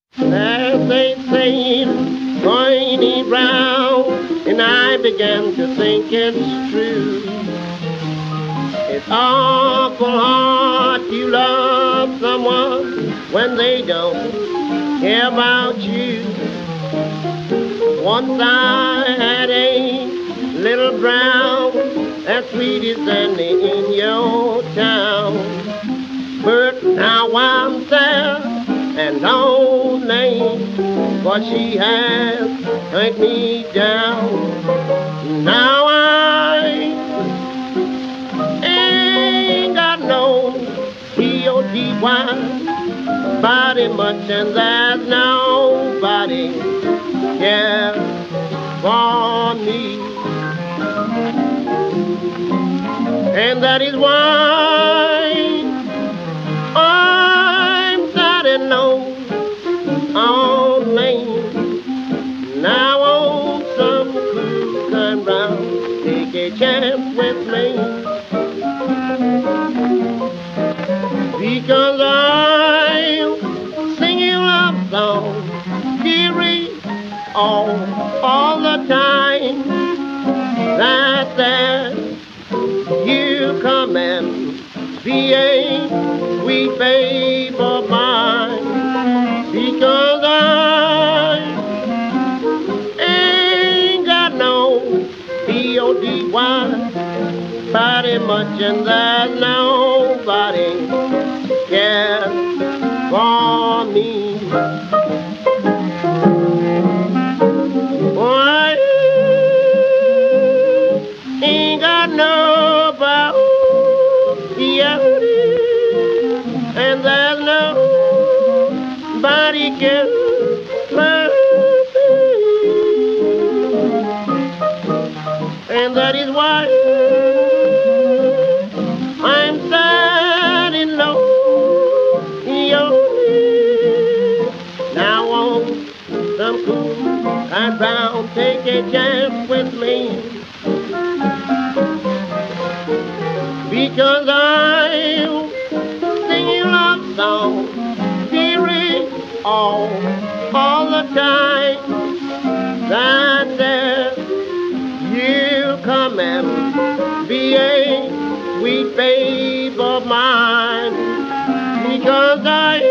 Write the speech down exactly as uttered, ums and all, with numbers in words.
As they say, going round, and I began to think it's true. It's awful hard to love someone when they don't care about you. Once I had a little brown, as sweet as any in your town. But now I'm sad and lonely, for she has hurt me down. Now I ain't got no G O D Y body much, and there's nobody cares for me. And that is why I'm sad and lonely. Now on some cruise come round, take a chance with me. Because I'm singing love songs, dearie, all, all the time. That's that you come and be a sweet babe of mine. Because I ain't got no B O D Y body much, and there's nobody cares for me. Oh, I ain't got nobody, and there's nobody cares for me. And that is why I'm sad and lonely. Now on some cool and brown, take a chance with me. Because I'm singing love songs, dearie, all, all the time. That says you come and be a sweet babe of mine. Because I